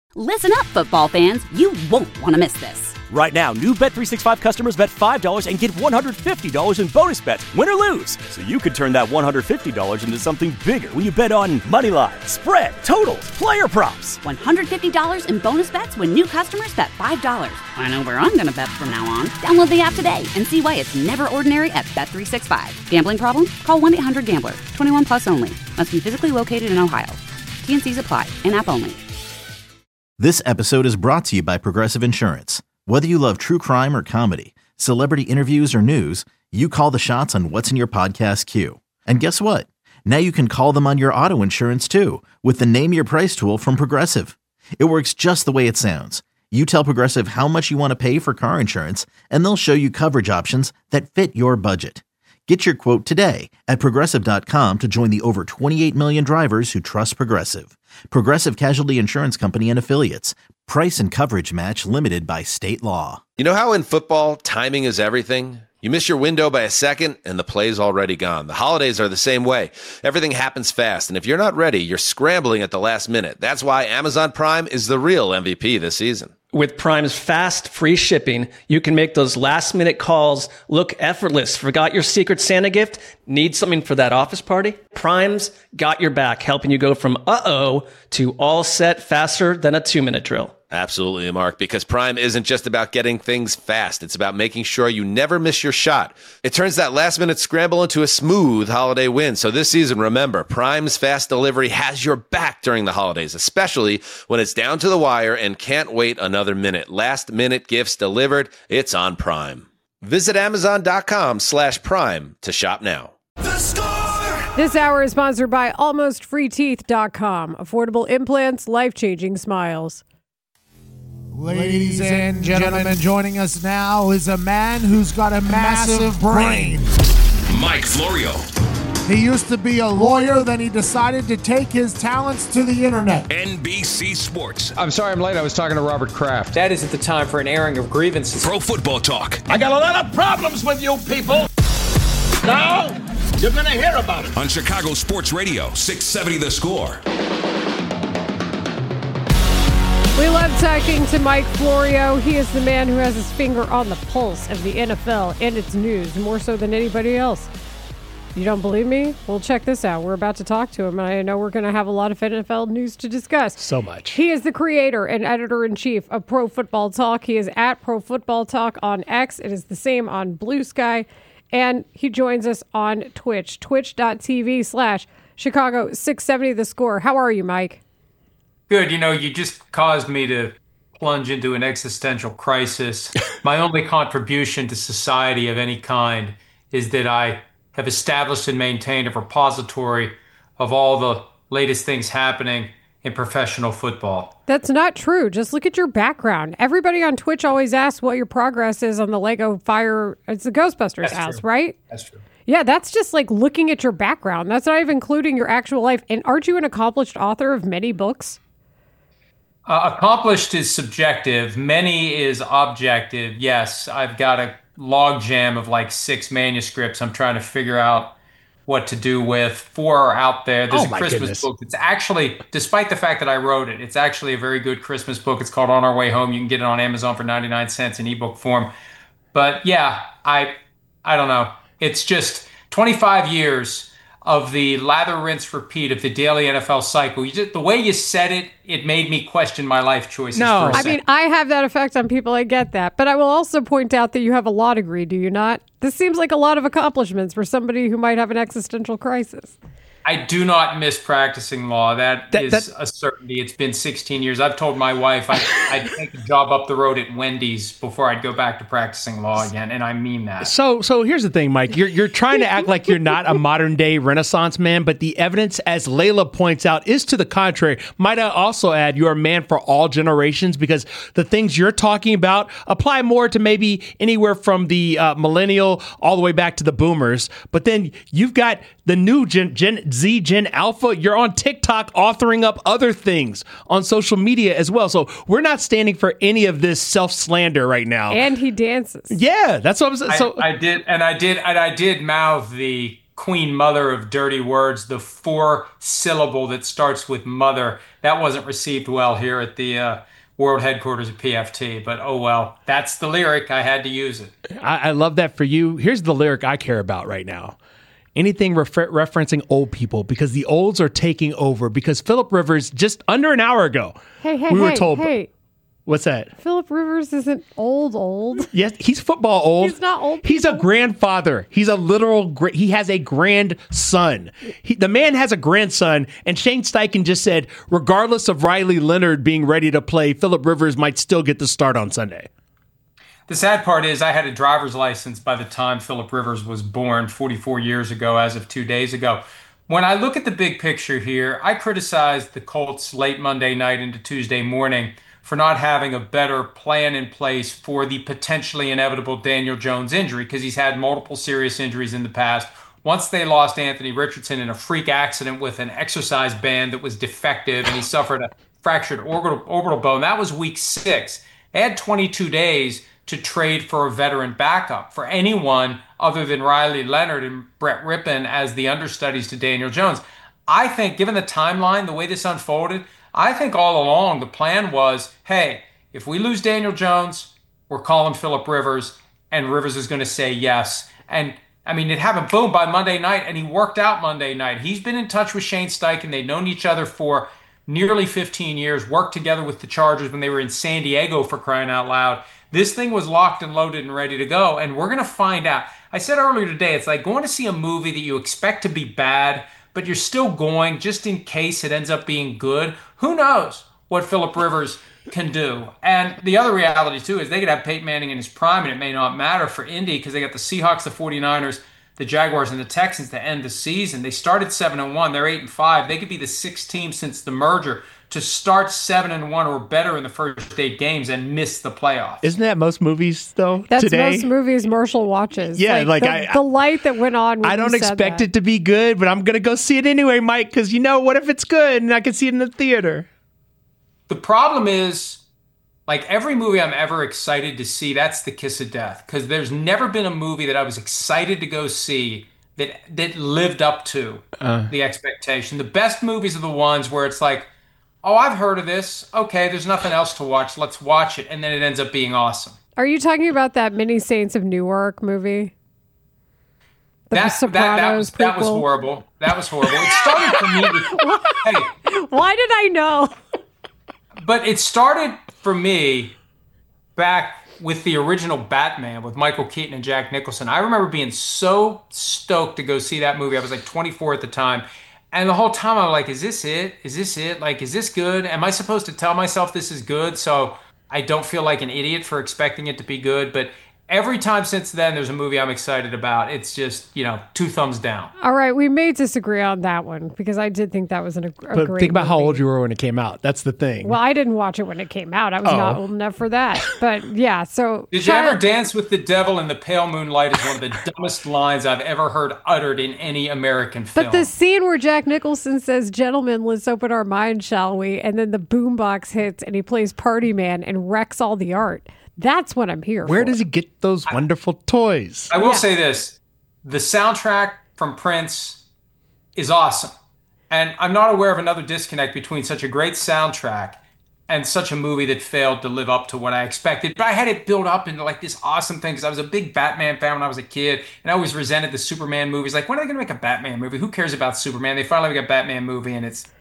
Listen up, football fans. You won't want to miss this. Right now, new Bet365 customers bet $5 and get $150 in bonus bets, win or lose. So you could turn that $150 into something bigger when you bet on money line, spread, totals, player props. $150 in bonus bets when new customers bet $5. I know where I'm going to bet from now on. Download the app today and see why it's never ordinary at Bet365. Gambling problem? Call 1-800-GAMBLER. 21 plus only. Must be physically located in Ohio. T&Cs apply. In-app only. This episode is brought to you by Progressive Insurance. Whether you love true crime or comedy, celebrity interviews or news, you call the shots on what's in your podcast queue. And guess what? Now you can call them on your auto insurance too with the Name Your Price tool from Progressive. It works just the way it sounds. You tell Progressive how much you want to pay for car insurance, and they'll show you coverage options that fit your budget. Get your quote today at Progressive.com to join the over 28 million drivers who trust Progressive. Progressive Casualty Insurance Company and Affiliates. Price and coverage match limited by state law. You know how in football, timing is everything? You miss your window by a second, and the play's already gone. The holidays are the same way. Everything happens fast, and if you're not ready, you're scrambling at the last minute. That's why Amazon Prime is the real MVP this season. With Prime's fast, free shipping, you can make those last-minute calls look effortless. Forgot your Secret Santa gift? Need something for that office party? Prime's got your back, helping you go from uh-oh to all set faster than a 2-minute drill. Absolutely, Mark, because Prime isn't just about getting things fast. It's about making sure you never miss your shot. It turns that last-minute scramble into a smooth holiday win. So this season, remember, Prime's fast delivery has your back during the holidays, especially when it's down to the wire and can't wait another minute. Last-minute gifts delivered. It's on Prime. Visit Amazon.com/Prime to shop now. The Score! This hour is sponsored by AlmostFreeTeeth.com. Affordable implants, life-changing smiles. Ladies and gentlemen, joining us now is a man who's got a massive brain. Mike Florio. He used to be a lawyer, then he decided to take his talents to the internet. NBC Sports. I'm sorry I'm late. I was talking to Robert Kraft. That isn't the time for an airing of grievances. Pro Football Talk. I got a lot of problems with you people. Now, you're going to hear about it. On Chicago Sports Radio, 670 The Score. We love talking to Mike Florio. He is the man who has his finger on the pulse of the NFL and its news, more so than anybody else. You don't believe me? Well, check this out. We're about to talk to him, and I know we're going to have a lot of NFL news to discuss. So much. He is the creator and editor-in-chief of Pro Football Talk. He is at Pro Football Talk on X. It is the same on Blue Sky. And he joins us on Twitch, twitch.tv/Chicago670 The Score. How are you, Mike? Good. You know, you just caused me to plunge into an existential crisis. My only contribution to society of any kind is that I have established and maintained a repository of all the latest things happening in professional football. That's not true. Just look at your background. Everybody on Twitch always asks what your progress is on the Lego Fire. It's the Ghostbusters house, right? That's true. Yeah, that's just like looking at your background. That's not even including your actual life. And aren't you an accomplished author of many books? Accomplished is subjective. Many is objective. Yes, I've got a logjam of like 6 manuscripts I'm trying to figure out what to do with. 4 are out there. There's a Christmas book. It's actually, despite the fact that I wrote it, it's actually a very good Christmas book. It's called On Our Way Home. You can get it on Amazon for 99 cents in ebook form. But yeah, I don't know. It's just 25 years of the lather, rinse, repeat of the daily NFL cycle. The way you said it, it made me question my life choices. No, I mean, I have that effect on people. I get that. But I will also point out that you have a law degree, do you not? This seems like a lot of accomplishments for somebody who might have an existential crisis. I do not miss practicing law. That is a certainty. It's been 16 years. I've told my wife I'd take a job up the road at Wendy's before I'd go back to practicing law again, and I mean that. So here's the thing, Mike. You're trying to act like you're not a modern-day Renaissance man, but the evidence, as Layla points out, is to the contrary. Might I also add, you're a man for all generations, because the things you're talking about apply more to maybe anywhere from the millennial all the way back to the boomers. But then you've got the new Gen Z, Gen Alpha. You're on TikTok authoring up other things on social media as well. So we're not standing for any of this self-slander right now. And he dances. Yeah, that's what I'm saying. I did mouth the queen mother of dirty words, the 4-syllable that starts with mother. That wasn't received well here at the world headquarters of PFT, but oh well. That's the lyric. I had to use it. I love that for you. Here's the lyric I care about right now. Anything referencing old people, because the olds are taking over. Because Philip Rivers, just under an hour ago, we were told. What's that? Philip Rivers isn't old. Yes, he's football old. He's not old. He's a grandfather. He's a literal. He has a grandson. The man has a grandson, and Shane Steichen just said, regardless of Riley Leonard being ready to play, Philip Rivers might still get the start on Sunday. The sad part is I had a driver's license by the time Philip Rivers was born 44 years ago, as of 2 days ago. When I look at the big picture here, I criticized the Colts late Monday night into Tuesday morning for not having a better plan in place for the potentially inevitable Daniel Jones injury, because he's had multiple serious injuries in the past. Once they lost Anthony Richardson in a freak accident with an exercise band that was defective, and he suffered a fractured orbital bone, that was week 6. They had 22 days to trade for a veteran backup for anyone other than Riley Leonard and Brett Rippon as the understudies to Daniel Jones. I think, given the timeline, the way this unfolded, I think all along the plan was, hey, if we lose Daniel Jones, we're calling Philip Rivers, and Rivers is going to say yes. And, I mean, it happened, boom, by Monday night, and he worked out Monday night. He's been in touch with Shane Steichen. They've known each other for nearly 15 years, worked together with the Chargers when they were in San Diego, for crying out loud. This thing was locked and loaded and ready to go, and we're going to find out. I said earlier today, it's like going to see a movie that you expect to be bad, but you're still going just in case it ends up being good. Who knows what Philip Rivers can do? And the other reality, too, is they could have Peyton Manning in his prime, and it may not matter for Indy because they got the Seahawks, the 49ers, the Jaguars, and the Texans to end the season. They started 7-1. They're 8-5. They could be the 6th team since the merger to start 7-1 or better in the first 8 games and miss the playoffs. Isn't that most movies, though, That's today? most movies Marshall watches. Yeah, the light that went on when I don't you said expect that. it to be good, but I'm going to go see it anyway, Mike, because what if it's good and I can see it in the theater? The problem is, like every movie I'm ever excited to see, that's the kiss of death. Because there's never been a movie that I was excited to go see that lived up to the expectation. The best movies are the ones where it's like, oh, I've heard of this. Okay, there's nothing else to watch. Let's watch it. And then it ends up being awesome. Are you talking about that Many Saints of Newark movie? That was horrible. That was horrible. It started for me with, hey. Why did I know? But it started for me back with the original Batman with Michael Keaton and Jack Nicholson. I remember being so stoked to go see that movie. I was like 24 at the time. And the whole time I was like, is this it? Is this it? Like, is this good? Am I supposed to tell myself this is good so I don't feel like an idiot for expecting it to be good? But every time since then, there's a movie I'm excited about. It's just, 2 thumbs down. All right, we may disagree on that one because I did think that was a but great think about movie. how old you were when it came out. That's the thing. Well, I didn't watch it when it came out. I was not old enough for that. But yeah, so... Did you ever dance with the devil in the pale moonlight is one of the dumbest lines I've ever heard uttered in any American film. But the scene where Jack Nicholson says, "Gentlemen, let's open our minds, shall we?" And then the boombox hits and he plays Party Man and wrecks all the art. That's what I'm here for. Where does he get those wonderful toys? I will say this. The soundtrack from Prince is awesome. And I'm not aware of another disconnect between such a great soundtrack and such a movie that failed to live up to what I expected. But I had it built up into like this awesome thing because I was a big Batman fan when I was a kid. And I always resented the Superman movies. Like, when are they going to make a Batman movie? Who cares about Superman? They finally make a Batman movie and it's...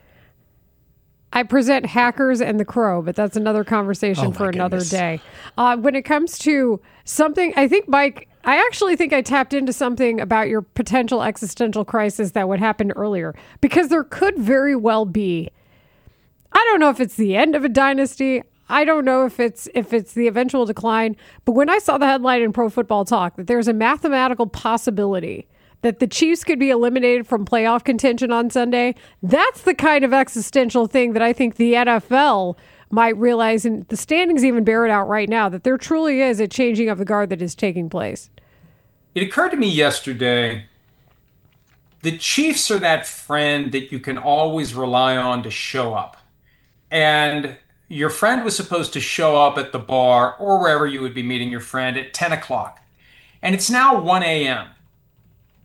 I present Hackers and The Crow, but that's another conversation for another day. When it comes to something, I think, Mike, I actually think I tapped into something about your potential existential crisis that would happen earlier, because there could very well be, I don't know if it's the end of a dynasty. I don't know if it's the eventual decline. But when I saw the headline in Pro Football Talk that there's a mathematical possibility that the Chiefs could be eliminated from playoff contention on Sunday, that's the kind of existential thing that I think the NFL might realize, and the standings even bear it out right now, that there truly is a changing of the guard that is taking place. It occurred to me yesterday, the Chiefs are that friend that you can always rely on to show up. And your friend was supposed to show up at the bar or wherever you would be meeting your friend at 10 o'clock. And it's now 1 a.m.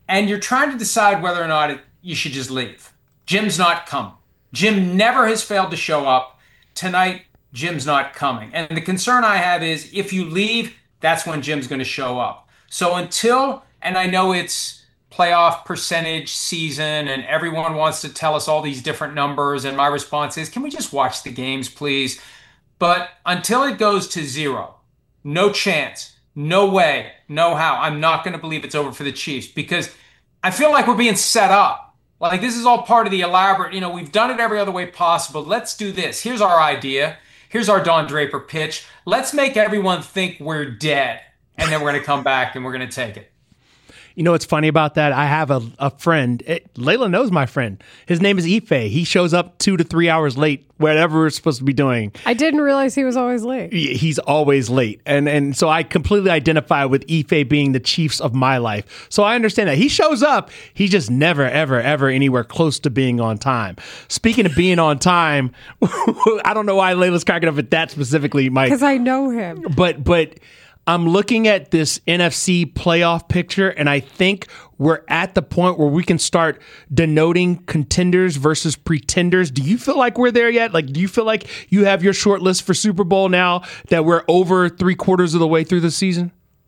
and you're trying to decide whether or not you should just leave. Jim's not coming. Jim never has failed to show up. Tonight, Jim's not coming. And the concern I have is if you leave, that's when Jim's going to show up. So and I know it's playoff percentage season and everyone wants to tell us all these different numbers, and my response is, can we just watch the games, please? But until it goes to 0, no chance, no way, no how, I'm not going to believe it's over for the Chiefs, because I feel like we're being set up. Like this is all part of the elaborate, we've done it every other way possible. Let's do this. Here's our idea. Here's our Don Draper pitch. Let's make everyone think we're dead, and then we're going to come back and we're going to take it. You know what's funny about that? I have a friend. Layla knows my friend. His name is Ife. He shows up 2 to 3 hours late, whatever we're supposed to be doing. I didn't realize he was always late. He's always late. And so I completely identify with Ife being the Chiefs of my life. So I understand that. He shows up. He's just never, ever, ever anywhere close to being on time. Speaking of being on time, I don't know why Layla's cracking up at that specifically, Mike. Because I know him. But I'm looking at this NFC playoff picture, and I think we're at the point where we can start denoting contenders versus pretenders. Do you feel like we're there yet? Like, do you feel like you have your short list for Super Bowl now that we're over 3/4 of the way through the season?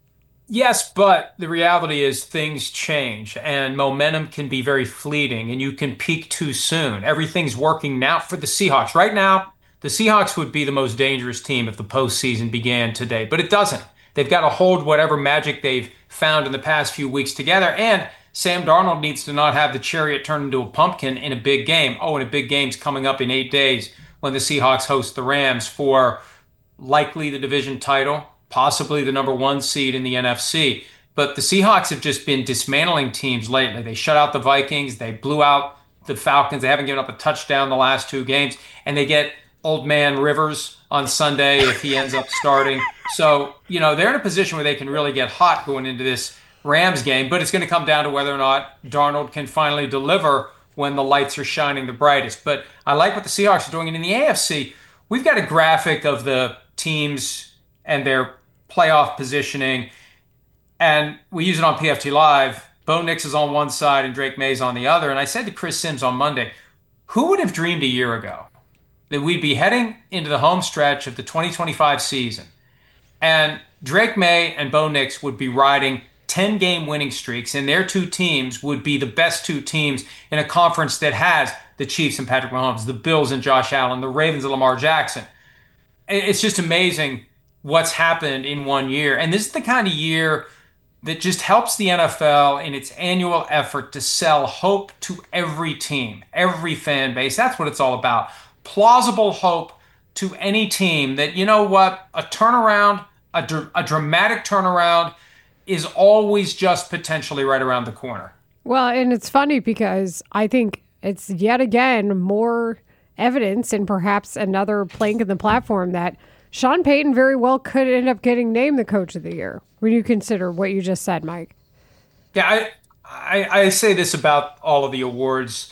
Yes, but the reality is things change and momentum can be very fleeting and you can peak too soon. Everything's working now for the Seahawks. Right now, the Seahawks would be the most dangerous team if the postseason began today, but it doesn't. They've got to hold whatever magic they've found in the past few weeks together. And Sam Darnold needs to not have the chariot turn into a pumpkin in a big game. And a big game's coming up in 8 days when the Seahawks host the Rams for likely the division title, possibly the number 1 seed in the NFC. But the Seahawks have just been dismantling teams lately. They shut out the Vikings. They blew out the Falcons. They haven't given up a touchdown the last 2 games. And they get old man Rivers on Sunday if he ends up starting. So, they're in a position where they can really get hot going into this Rams game, but it's going to come down to whether or not Darnold can finally deliver when the lights are shining the brightest. But I like what the Seahawks are doing. And in the AFC, we've got a graphic of the teams and their playoff positioning, and we use it on PFT Live. Bo Nix is on one side and Drake May's on the other. And I said to Chris Sims on Monday, who would have dreamed a year ago that we'd be heading into the home stretch of the 2025 season and Drake May and Bo Nix would be riding 10-game winning streaks, and their 2 teams would be the best 2 teams in a conference that has the Chiefs and Patrick Mahomes, the Bills and Josh Allen, the Ravens and Lamar Jackson. It's just amazing what's happened in 1 year. And this is the kind of year that just helps the NFL in its annual effort to sell hope to every team, every fan base. That's what it's all about. Plausible hope to any team that, a turnaround, a dramatic turnaround is always just potentially right around the corner. Well, and it's funny because I think it's yet again more evidence and perhaps another plank in the platform that Sean Payton very well could end up getting named the coach of the year when you consider what you just said, Mike. Yeah, I say this about all of the awards.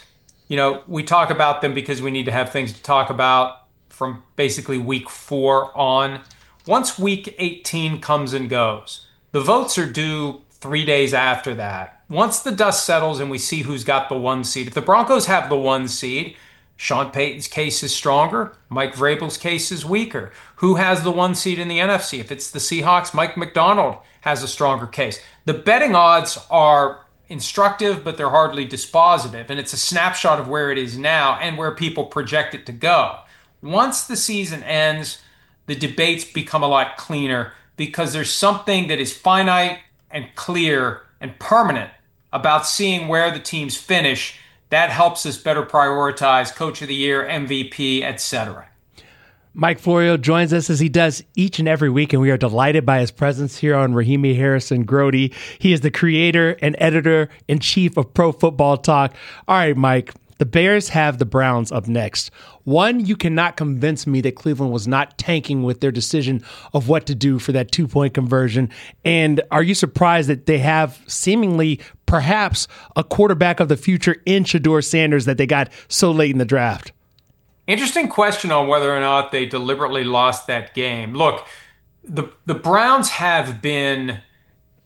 We talk about them because we need to have things to talk about from basically week 4 on. Once week 18 comes and goes, the votes are due 3 days after that. Once the dust settles and we see who's got the 1 seed, if the Broncos have the 1 seed, Sean Payton's case is stronger. Mike Vrabel's case is weaker. Who has the 1 seed in the NFC? If it's the Seahawks, Mike McDonald has a stronger case. The betting odds are instructive, but they're hardly dispositive. And it's a snapshot of where it is now and where people project it to go. Once the season ends, the debates become a lot cleaner because there's something that is finite and clear and permanent about seeing where the teams finish. That helps us better prioritize Coach of the Year, MVP, etc. Mike Florio joins us as he does each and every week, and we are delighted by his presence here on Rahimi Harrison Grody. He is the creator and editor-in-chief of Pro Football Talk. All right, Mike, the Bears have the Browns up next. One, you cannot convince me that Cleveland was not tanking with their decision of what to do for that 2-point conversion. And are you surprised that they have seemingly perhaps a quarterback of the future in Shedeur Sanders that they got so late in the draft? Interesting question on whether or not they deliberately lost that game. Look, the Browns have been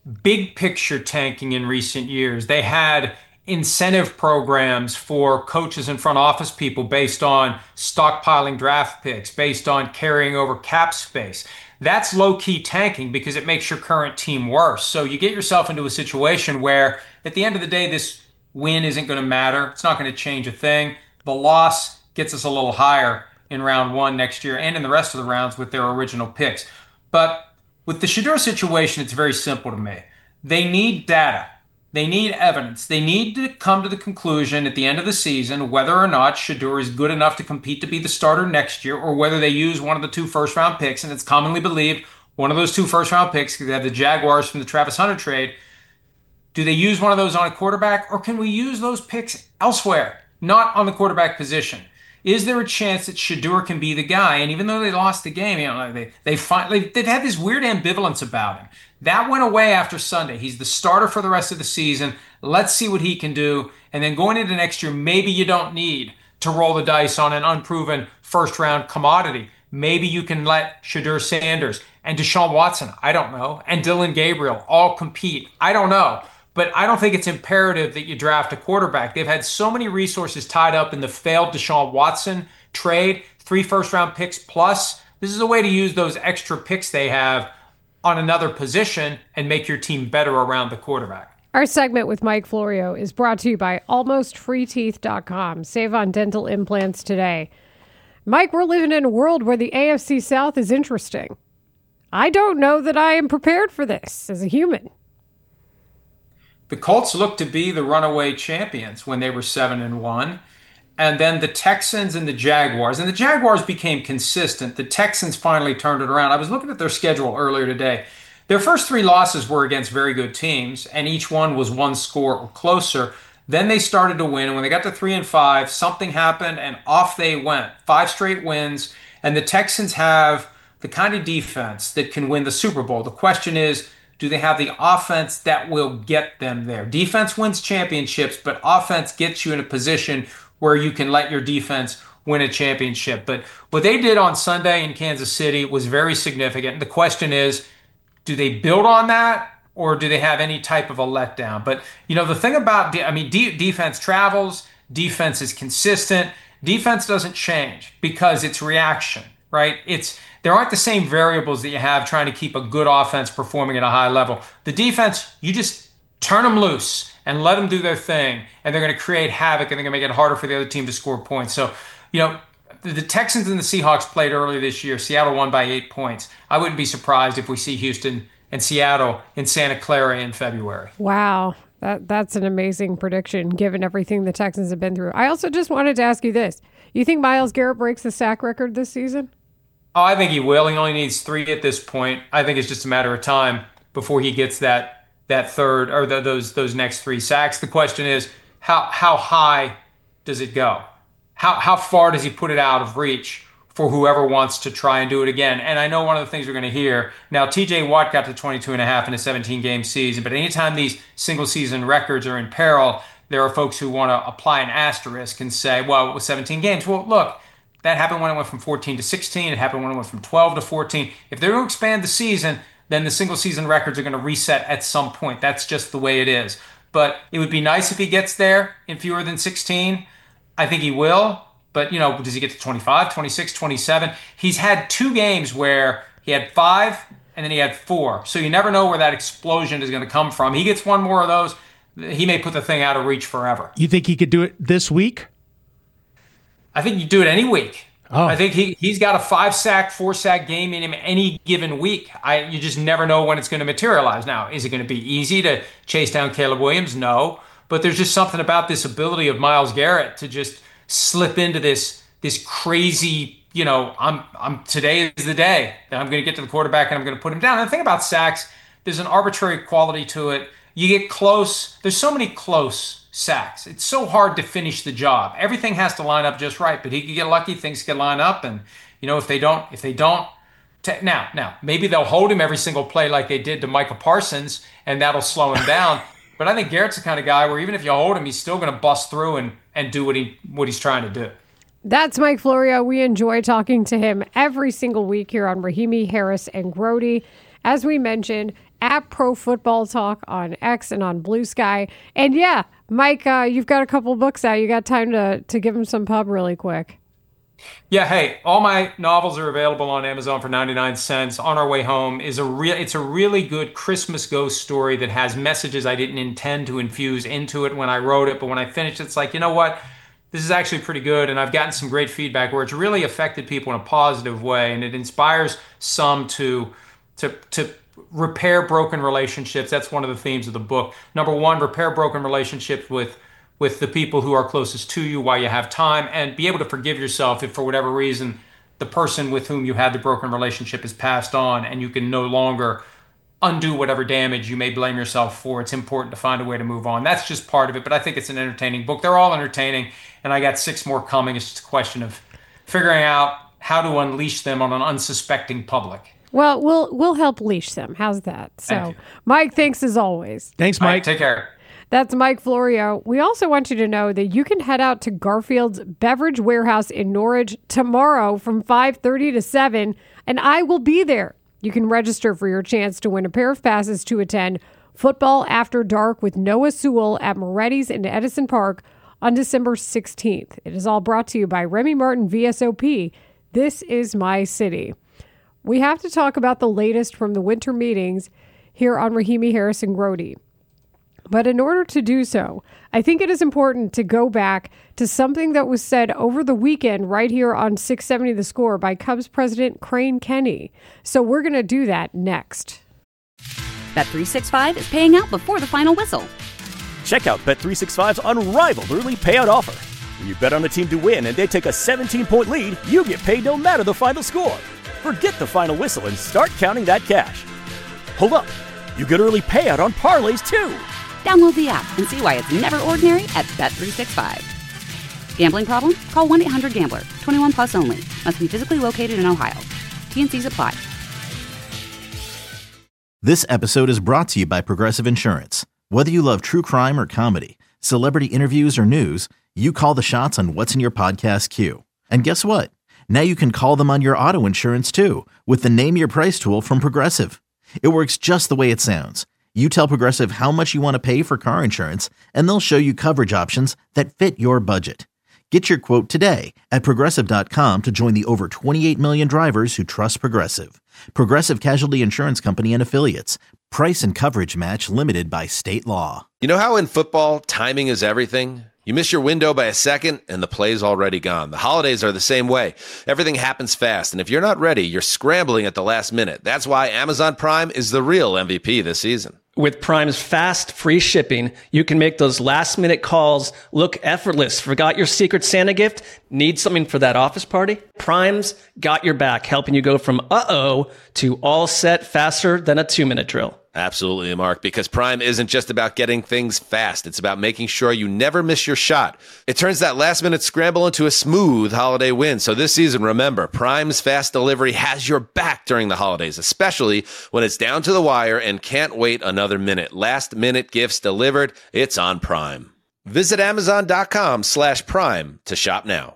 big picture tanking in recent years. They had incentive programs for coaches and front office people based on stockpiling draft picks, based on carrying over cap space. That's low-key tanking because it makes your current team worse. So you get yourself into a situation where at the end of the day, this win isn't going to matter. It's not going to change a thing. The loss gets us a little higher in round 1 next year and in the rest of the rounds with their original picks. But with the Shedeur situation, it's very simple to me. They need data. They need evidence. They need to come to the conclusion at the end of the season whether or not Shedeur is good enough to compete to be the starter next year, or whether they use one of the 2 first-round picks. And it's commonly believed one of those 2 first-round picks, because they have the Jaguars from the Travis Hunter trade. Do they use one of those on a quarterback, or can we use those picks elsewhere, not on the quarterback position? Is there a chance that Shedeur can be the guy? And even though they lost the game, they've had this weird ambivalence about him. That went away after Sunday. He's the starter for the rest of the season. Let's see what he can do. And then going into next year, maybe you don't need to roll the dice on an unproven first-round commodity. Maybe you can let Shedeur Sanders and Deshaun Watson, I don't know, and Dylan Gabriel all compete. I don't know. But I don't think it's imperative that you draft a quarterback. They've had so many resources tied up in the failed Deshaun Watson trade, 3 first-round picks plus. This is a way to use those extra picks they have on another position and make your team better around the quarterback. Our segment with Mike Florio is brought to you by AlmostFreeTeeth.com. Save on dental implants today. Mike, we're living in a world where the AFC South is interesting. I don't know that I am prepared for this as a human. The Colts looked to be the runaway champions when they were 7-1. And then the Texans and the Jaguars. And the Jaguars became consistent. The Texans finally turned it around. I was looking at their schedule earlier today. Their first 3 losses were against very good teams, and each one was 1 score or closer. Then they started to win. And when they got to 3-5, something happened, and off they went. 5 straight wins. And the Texans have the kind of defense that can win the Super Bowl. The question is, do they have the offense that will get them there? Defense wins championships, but offense gets you in a position where you can let your defense win a championship. But what they did on Sunday in Kansas City was very significant. The question is, do they build on that, or do they have any type of a letdown? But, the thing about, defense travels, defense is consistent, defense doesn't change because it's reaction, right? There aren't the same variables that you have trying to keep a good offense performing at a high level. The defense, you just turn them loose and let them do their thing, and they're going to create havoc, and they're going to make it harder for the other team to score points. So, the Texans and the Seahawks played earlier this year. Seattle won by 8 points. I wouldn't be surprised if we see Houston and Seattle in Santa Clara in February. Wow. That's an amazing prediction, given everything the Texans have been through. I also just wanted to ask you this. You think Myles Garrett breaks the sack record this season? Oh, I think he will. He only needs 3 at this point. I think it's just a matter of time before he gets that third or those next 3 sacks. The question is, how high does it go? How far does he put it out of reach for whoever wants to try and do it again? And I know one of the things we're going to hear now, TJ Watt got to 22.5 in a 17-game season, but anytime these single season records are in peril, there are folks who want to apply an asterisk and say, well, it was 17 games. Well, look, that happened when it went from 14 to 16. It happened when it went from 12 to 14. If they're going to expand the season, then the single season records are going to reset at some point. That's just the way it is. But it would be nice if he gets there in fewer than 16. I think he will. But, does he get to 25, 26, 27? He's had 2 games where he had 5 and then he had 4. So you never know where that explosion is going to come from. He gets 1 more of those, he may put the thing out of reach forever. You think he could do it this week? I think you do it any week. Oh. I think he's got a 5-sack, 4-sack game in him any given week. You just never know when it's going to materialize. Now, is it going to be easy to chase down Caleb Williams? No. But there's just something about this ability of Myles Garrett to just slip into this crazy, today is the day that I'm going to get to the quarterback and I'm going to put him down. And the thing about sacks, there's an arbitrary quality to it. You get close. There's so many close sacks. It's so hard to finish the job. Everything has to line up just right, but he could get lucky. Things can line up. And, if they don't, now, maybe they'll hold him every single play like they did to Micah Parsons, and that'll slow him down. But I think Garrett's the kind of guy where even if you hold him, he's still going to bust through and do what he's trying to do. That's Mike Florio. We enjoy talking to him every single week here on Rahimi, Harris, and Grody. As we mentioned, at Pro Football Talk on X and on Blue Sky. And yeah, Mike, you've got a couple books out. You got time to give them some pub really quick. Yeah, hey, all my novels are available on Amazon for 99 cents. On Our Way Home is it's a really good Christmas ghost story that has messages I didn't intend to infuse into it when I wrote it, but when I finished it's like, you know what? This is actually pretty good, and I've gotten some great feedback where it's really affected people in a positive way, and it inspires some to repair broken relationships. That's one of the themes of the book. Number one, repair broken relationships with the people who are closest to you while you have time, and be able to forgive yourself if for whatever reason the person with whom you had the broken relationship is passed on and you can no longer undo whatever damage you may blame yourself for. It's important to find a way to move on. That's just part of it, but I think it's an entertaining book. They're all entertaining, and I got 6 more coming. It's just a question of figuring out how to unleash them on an unsuspecting public. Well, we'll help leash them. How's that? So, Mike, thanks as always. Thanks, Mike. Right, take care. That's Mike Florio. We also want you to know that you can head out to Garfield's Beverage Warehouse in Norridge tomorrow from 5:30 to 7, and I will be there. You can register for your chance to win a pair of passes to attend Football After Dark with Noah Sewell at Moretti's in Edison Park on December 16th. It is all brought to you by Remy Martin VSOP. This is my city. We have to talk about the latest from the winter meetings here on Rahimi Harrison Grody. But in order to do so, I think it is important to go back to something that was said over the weekend right here on 670 The Score by Cubs president Crane Kenny. So we're going to do that next. Bet365 is paying out before the final whistle. Check out Bet365's unrivaled early payout offer. When you bet on a team to win and they take a 17-point lead, you get paid no matter the final score. Forget the final whistle and start counting that cash. Hold up. You get early payout on parlays, too. Download the app and see why it's never ordinary at Bet365. Gambling problem? Call 1-800-GAMBLER. 21 plus only. Must be physically located in Ohio. T&Cs apply. This episode is brought to you by Progressive Insurance. Whether you love true crime or comedy, celebrity interviews or news, you call the shots on what's in your podcast queue. And guess what? Now you can call them on your auto insurance too with the Name Your Price tool from Progressive. It works just the way it sounds. You tell Progressive how much you want to pay for car insurance, and they'll show you coverage options that fit your budget. Get your quote today at Progressive.com to join the over 28 million drivers who trust Progressive. Progressive Casualty Insurance Company and Affiliates. Price and coverage match limited by state law. You know how in football, timing is everything? You miss your window by a second, and the play's already gone. The holidays are the same way. Everything happens fast, and if you're not ready, you're scrambling at the last minute. That's why Amazon Prime is the real MVP this season. With Prime's fast, free shipping, you can make those last-minute calls look effortless. Forgot your Secret Santa gift? Need something for that office party? Prime's got your back, helping you go from uh-oh to all set faster than a 2-minute drill. Absolutely, Mark, because Prime isn't just about getting things fast. It's about making sure you never miss your shot. It turns that last-minute scramble into a smooth holiday win. So this season, remember, Prime's fast delivery has your back during the holidays, especially when it's down to the wire and can't wait another minute. Last-minute gifts delivered, it's on Prime. Visit Amazon.com/Prime to shop now.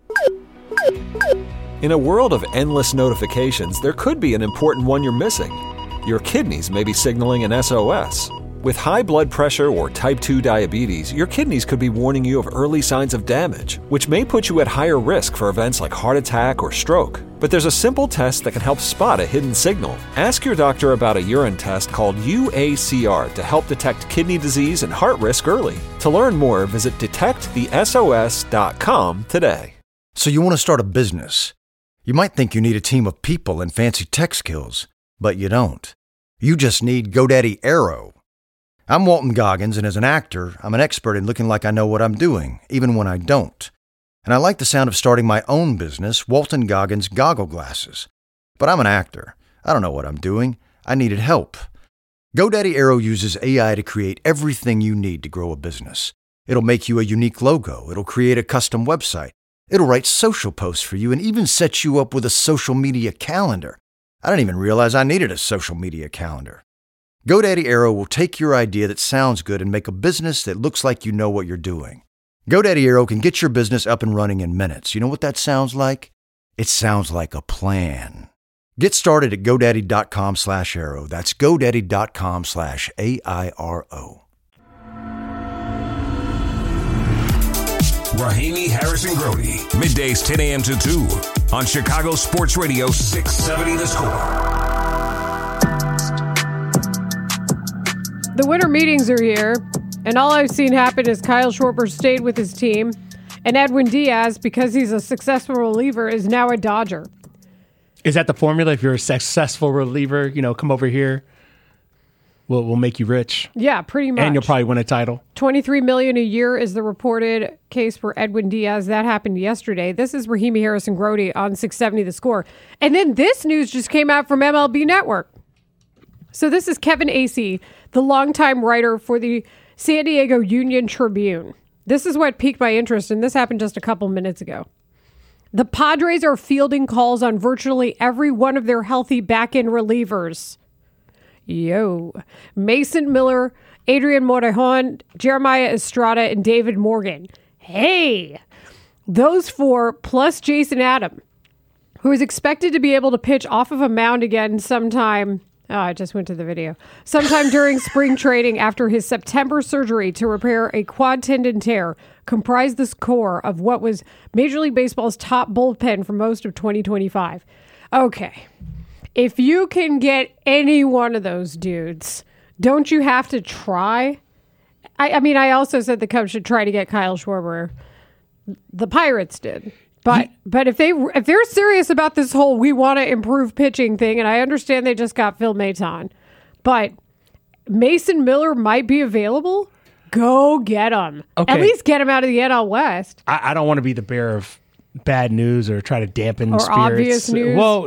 In a world of endless notifications, there could be an important one you're missing. Your kidneys may be signaling an SOS. With high blood pressure or type 2 diabetes, your kidneys could be warning you of early signs of damage, which may put you at higher risk for events like heart attack or stroke. But there's a simple test that can help spot a hidden signal. Ask your doctor about a urine test called UACR to help detect kidney disease and heart risk early. To learn more, visit detectthesos.com today. So you want to start a business. You might think you need a team of people and fancy tech skills. But you don't. You just need GoDaddy Aero. I'm Walton Goggins, and as an actor, I'm an expert in looking like I know what I'm doing, even when I don't. And I like the sound of starting my own business, Walton Goggins Goggle Glasses. But I'm an actor. I don't know what I'm doing. I needed help. GoDaddy Aero uses AI to create everything you need to grow a business. It'll make you a unique logo. It'll create a custom website. It'll write social posts for you and even set you up with a social media calendar. I didn't even realize I needed a social media calendar. GoDaddy Aero will take your idea that sounds good and make a business that looks like you know what you're doing. GoDaddy Aero can get your business up and running in minutes. You know what that sounds like? It sounds like a plan. Get started at GoDaddy.com/Aero. That's GoDaddy.com/AIRO. Rahimi Harrison Grody, middays 10 a.m. to 2 on Chicago Sports Radio 670 The Score. The winter meetings are here, and all I've seen happen is Kyle Schwarber stayed with his team, and Edwin Diaz, because he's a successful reliever, is now a Dodger. Is that the formula? If you're a successful reliever, come over here. We'll make you rich. Yeah, pretty much. And you'll probably win a title. $23 million a year is the reported case for Edwin Diaz. That happened yesterday. This is Rahimi Harrison Grody on 670 The Score. And then this news just came out from MLB Network. So this is Kevin Acee, the longtime writer for the San Diego Union Tribune. This is what piqued my interest, and this happened just a couple minutes ago. The Padres are fielding calls on virtually every one of their healthy back-end relievers. Mason Miller, Adrian Morejon, Jeremiah Estrada, and David Morgan. Hey! Those four, plus Jason Adam, who is expected to be able to pitch off of a mound again sometime. Oh, I just went to the video. Sometime during spring training after his September surgery to repair a quad tendon tear, comprised the core of what was Major League Baseball's top bullpen for most of 2025. Okay. If you can get any one of those dudes, don't you have to try? I mean, I also said the Cubs should try to get Kyle Schwarber. The Pirates did. But if they're serious about this whole we want to improve pitching thing, and I understand they just got Phil Maton, but Mason Miller might be available, go get him. Okay. At least get him out of the NL West. I don't want to be the bearer of bad news or try to dampen or spirits. Obvious news. Well,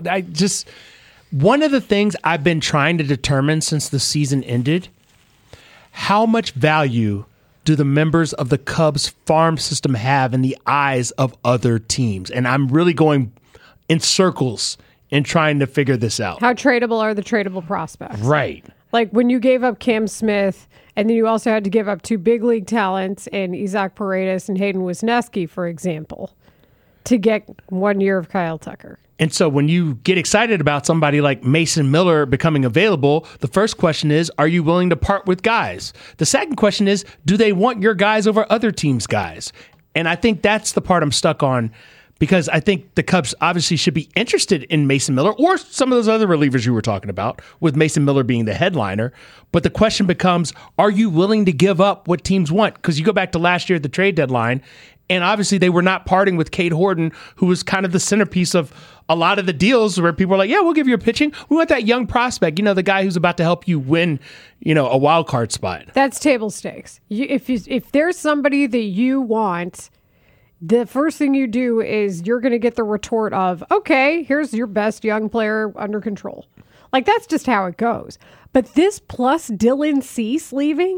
one of the things I've been trying to determine since the season ended, how much value do the members of the Cubs farm system have in the eyes of other teams? And I'm really going in circles in trying to figure this out. How tradable are the tradable prospects? Right. Like when you gave up Cam Smith, and then you also had to give up two big league talents in Isaac Paredes and Hayden Wisniewski, for example, to get 1 year of Kyle Tucker. And so when you get excited about somebody like Mason Miller becoming available, the first question is, are you willing to part with guys? The second question is, do they want your guys over other teams' guys? And I think that's the part I'm stuck on, because I think the Cubs obviously should be interested in Mason Miller or some of those other relievers you were talking about, with Mason Miller being the headliner. But the question becomes, are you willing to give up what teams want? Because you go back to last year at the trade deadline, and obviously they were not parting with Cade Horton, who was kind of the centerpiece of a lot of the deals where people were like, yeah, we'll give you a pitching. We want that young prospect, the guy who's about to help you win, a wild card spot. That's table stakes. If there's somebody that you want, the first thing you do is you're going to get the retort of, okay, here's your best young player under control. Like, that's just how it goes. But this plus Dylan Cease leaving,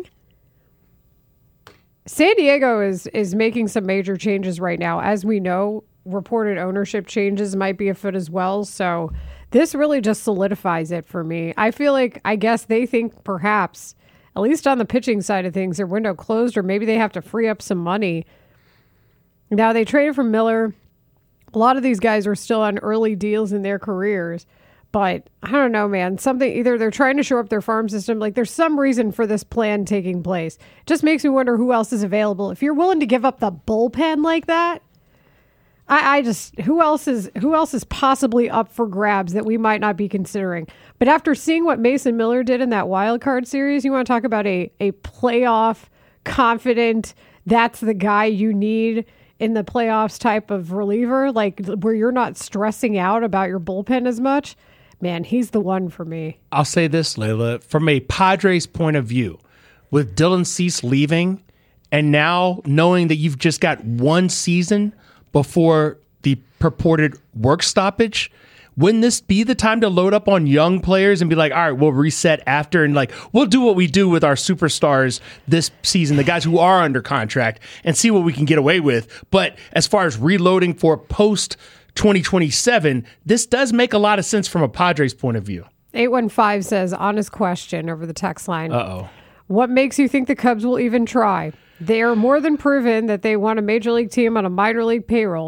San Diego is making some major changes right now. As we know, reported ownership changes might be afoot as well. So this really just solidifies it for me. I feel like, I guess they think perhaps, at least on the pitching side of things, their window closed, or maybe they have to free up some money. Now, they traded for Miller. A lot of these guys are still on early deals in their careers. But I don't know, man. Either they're trying to shore up their farm system. Like, there's some reason for this plan taking place. It just makes me wonder who else is available. If you're willing to give up the bullpen like that, who else is possibly up for grabs that we might not be considering? But after seeing what Mason Miller did in that wild card series, you want to talk about a playoff confident, that's the guy you need in the playoffs type of reliever, like where you're not stressing out about your bullpen as much. Man, he's the one for me. I'll say this, Layla, from a Padres point of view, with Dylan Cease leaving, and now knowing that you've just got one season before the purported work stoppage, wouldn't this be the time to load up on young players and be like, all right, we'll reset after, and we'll do what we do with our superstars this season, the guys who are under contract, and see what we can get away with. But as far as reloading for post 2027, this does make a lot of sense from a Padres point of view. 815 says, honest question over the text line. Uh-oh. What makes you think the Cubs will even try? They are more than proven that they want a major league team on a minor league payroll.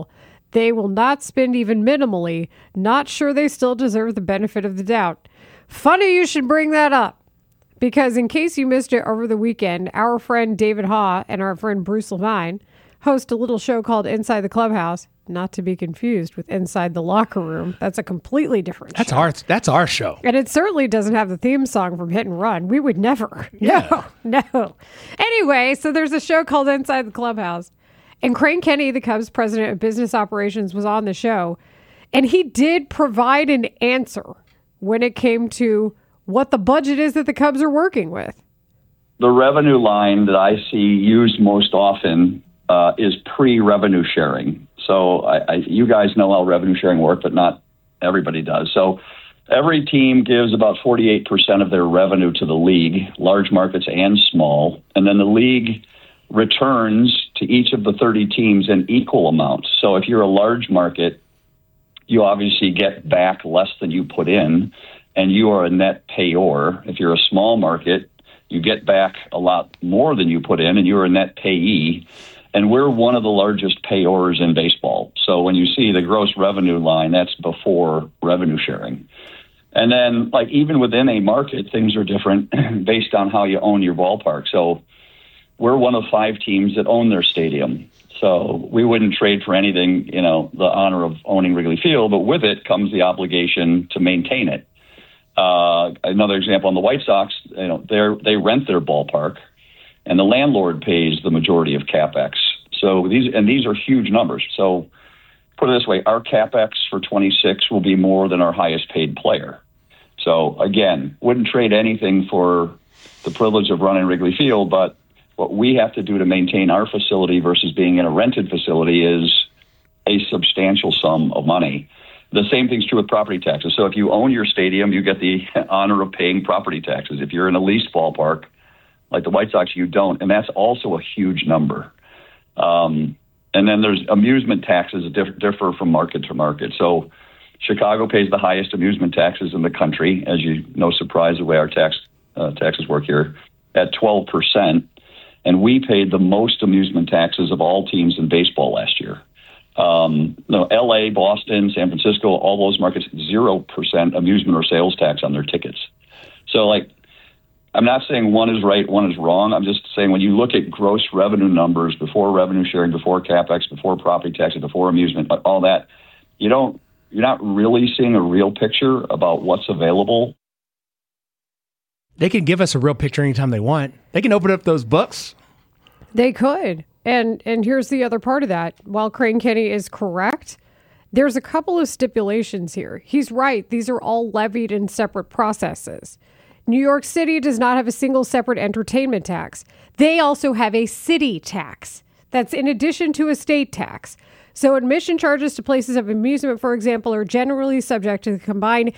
They will not spend even minimally. Not sure they still deserve the benefit of the doubt. Funny you should bring that up, because in case you missed it over the weekend, our friend David Haw and our friend Bruce Levine host a little show called Inside the Clubhouse, not to be confused with Inside the Locker Room. That's a completely different show. That's our show. And it certainly doesn't have the theme song from Hit and Run. We would never. Yeah. No. Anyway, so there's a show called Inside the Clubhouse. And Crane Kenny, the Cubs president of business operations, was on the show. And he did provide an answer when it came to what the budget is that the Cubs are working with. The revenue line that I see used most often is pre-revenue sharing. So you guys know how revenue sharing works, but not everybody does. So every team gives about 48% of their revenue to the league, large markets and small. And then the league returns to each of the 30 teams in equal amounts. So if you're a large market, you obviously get back less than you put in, and you are a net payor. If you're a small market, you get back a lot more than you put in, and you're a net payee. And we're one of the largest payors in baseball. So when you see the gross revenue line, that's before revenue sharing. And then, like, even within a market, things are different based on how you own your ballpark. So we're one of 5 teams that own their stadium. So we wouldn't trade for anything, the honor of owning Wrigley Field, but with it comes the obligation to maintain it. Another example on the White Sox, they rent their ballpark, and the landlord pays the majority of CapEx. So these are huge numbers. So put it this way, our CapEx for 26 will be more than our highest paid player. So again, wouldn't trade anything for the privilege of running Wrigley Field, but what we have to do to maintain our facility versus being in a rented facility is a substantial sum of money. The same thing's true with property taxes. So if you own your stadium, you get the honor of paying property taxes. If you're in a leased ballpark, like the White Sox, you don't. And that's also a huge number. And then there's amusement taxes that differ from market to market. So Chicago pays the highest amusement taxes in the country, as no surprise the way our taxes work here, at 12%. And we paid the most amusement taxes of all teams in baseball last year. LA, Boston, San Francisco, all those markets, 0% amusement or sales tax on their tickets. So, I'm not saying one is right, one is wrong. I'm just saying when you look at gross revenue numbers before revenue sharing, before CapEx, before property taxes, before amusement, all that, you're not really seeing a real picture about what's available. They can give us a real picture anytime they want. They can open up those books. They could. And here's the other part of that. While Crane Kenny is correct, there's a couple of stipulations here. He's right. These are all levied in separate processes. New York City does not have a single separate entertainment tax. They also have a city tax that's in addition to a state tax. So admission charges to places of amusement, for example, are generally subject to the combined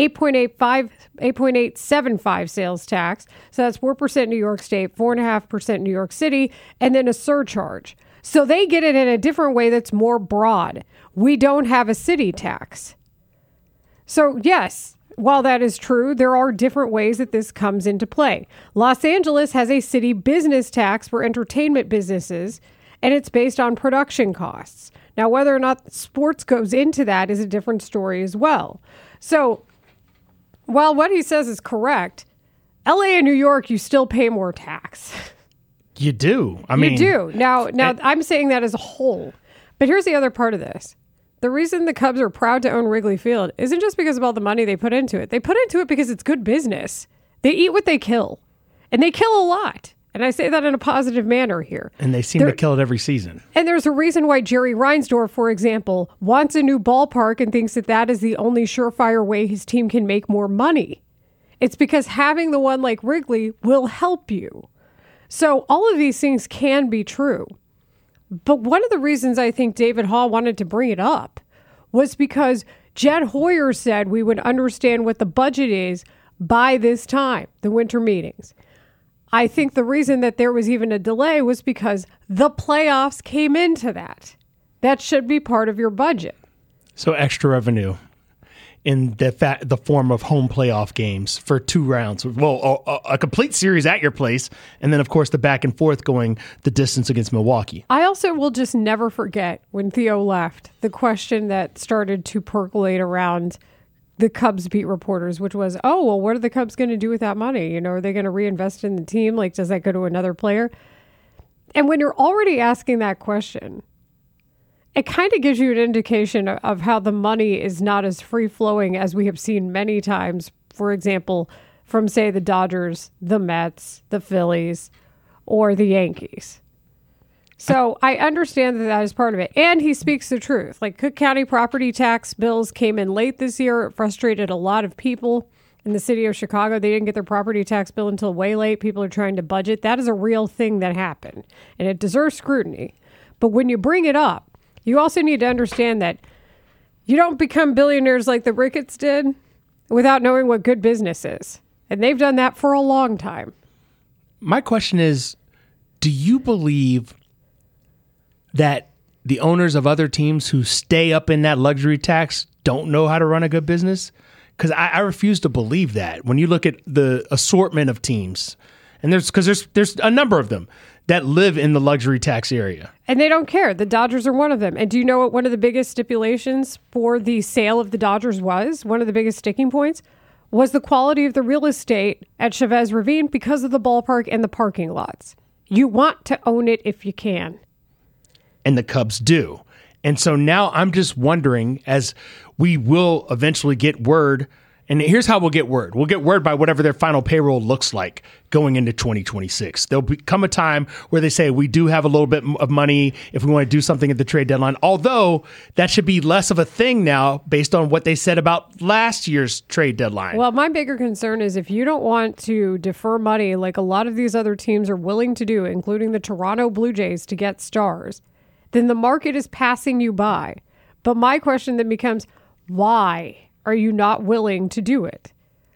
8.875 sales tax. So that's 4% New York State, 4.5% New York City, and then a surcharge. So they get it in a different way that's more broad. We don't have a city tax. So yes, while that is true, there are different ways that this comes into play. Los Angeles has a city business tax for entertainment businesses, and it's based on production costs. Now, whether or not sports goes into that is a different story as well. So while what he says is correct, LA and New York, you still pay more tax. You do. You do. Now, I'm saying that as a whole. But here's the other part of this. The reason the Cubs are proud to own Wrigley Field isn't just because of all the money they put into it. They put into it because it's good business. They eat what they kill. And they kill a lot. And I say that in a positive manner here. And they seem to kill it every season. And there's a reason why Jerry Reinsdorf, for example, wants a new ballpark and thinks that that is the only surefire way his team can make more money. It's because having the one like Wrigley will help you. So all of these things can be true. But one of the reasons I think David Haw wanted to bring it up was because Jed Hoyer said we would understand what the budget is by this time, the winter meetings. I think the reason that there was even a delay was because the playoffs came into that. That should be part of your budget. So extra revenue in the form of home playoff games for 2 rounds. Well, a complete series at your place, and then, of course, the back and forth going the distance against Milwaukee. I also will just never forget when Theo left, the question that started to percolate around the Cubs beat reporters, which was, oh, well, what are the Cubs going to do with that money? You know, are they going to reinvest in the team? Like, does that go to another player? And when you're already asking that question, it kind of gives you an indication of how the money is not as free-flowing as we have seen many times, for example, from, say, the Dodgers, the Mets, the Phillies, or the Yankees. So I understand that is part of it. And he speaks the truth. Like, Cook County property tax bills came in late this year. It frustrated a lot of people in the city of Chicago. They didn't get their property tax bill until way late. People are trying to budget. That is a real thing that happened, and it deserves scrutiny. But when you bring it up, you also need to understand that you don't become billionaires like the Ricketts did without knowing what good business is. And they've done that for a long time. My question is, do you believe that the owners of other teams who stay up in that luxury tax don't know how to run a good business? Because I refuse to believe that. When you look at the assortment of teams, and there's a number of them that live in the luxury tax area. And they don't care. The Dodgers are one of them. And do you know what one of the biggest stipulations for the sale of the Dodgers was? One of the biggest sticking points was the quality of the real estate at Chavez Ravine because of the ballpark and the parking lots. You want to own it if you can. And the Cubs do. And so now I'm just wondering, as we will eventually get word, and here's how we'll get word. We'll get word by whatever their final payroll looks like going into 2026. There'll come a time where they say, we do have a little bit of money if we want to do something at the trade deadline, although that should be less of a thing now based on what they said about last year's trade deadline. Well, my bigger concern is if you don't want to defer money like a lot of these other teams are willing to do, including the Toronto Blue Jays, to get stars, then the market is passing you by. But my question then becomes, why are you not willing to do it?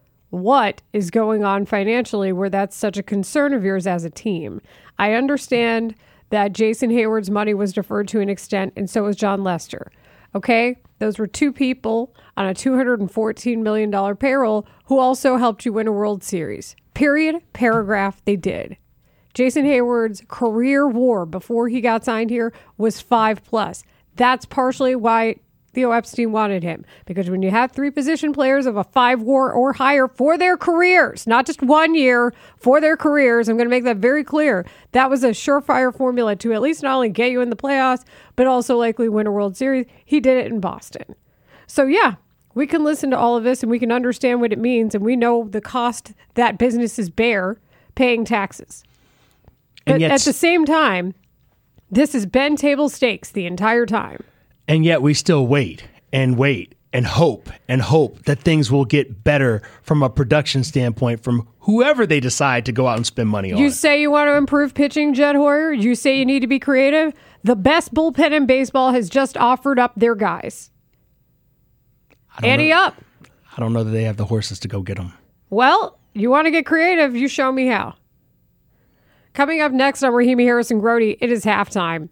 What is going on financially where that's such a concern of yours as a team? I understand that Jason Hayward's money was deferred to an extent, and so was John Lester. Okay? Those were 2 people on a $214 million payroll who also helped you win a World Series. Period. Paragraph. They did. Jason Hayward's career WAR before he got signed here was 5+. That's partially why Theo Epstein wanted him, because when you have 3 position players of a 5 WAR or higher for their careers, not just 1 year, for their careers, I'm going to make that very clear. That was a surefire formula to at least not only get you in the playoffs, but also likely win a World Series. He did it in Boston. So yeah, we can listen to all of this and we can understand what it means, and we know the cost that businesses bear paying taxes. But at the same time, this has been table stakes the entire time. And yet we still wait and hope that things will get better from a production standpoint from whoever they decide to go out and spend money on. You say you want to improve pitching, Jed Hoyer. You say you need to be creative. The best bullpen in baseball has just offered up their guys. Ante up. I don't know that they have the horses to go get them. Well, you want to get creative, you show me how. Coming up next on Rahimi Harrison Grody, it is halftime.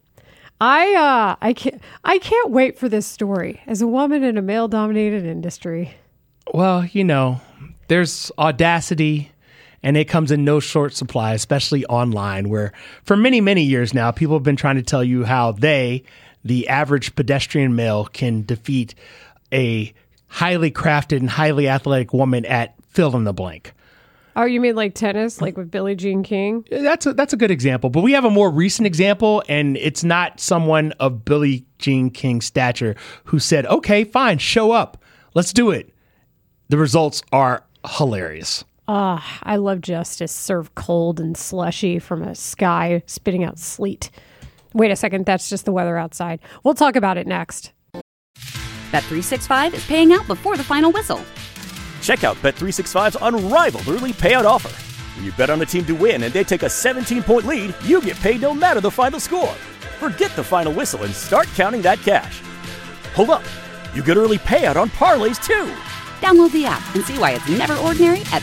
I can't wait for this story as a woman in a male-dominated industry. Well, you know, there's audacity, and it comes in no short supply, especially online, where for many, many years now, people have been trying to tell you how they, the average pedestrian male, can defeat a highly crafted and highly athletic woman at fill in the blank. Oh, you mean like tennis, like with Billie Jean King? That's a good example, but we have a more recent example, and it's not someone of Billie Jean King's stature who said, okay, fine, show up. Let's do it. The results are hilarious. I love justice served cold and slushy from a sky spitting out sleet. Wait a second, that's just the weather outside. We'll talk about it next. Bet365 is paying out before the final whistle. Check out Bet365's unrivaled early payout offer. When you bet on a team to win and they take a 17-point lead, you get paid no matter the final score. Forget the final whistle and start counting that cash. Hold up. You get early payout on parlays, too. Download the app and see why it's never ordinary at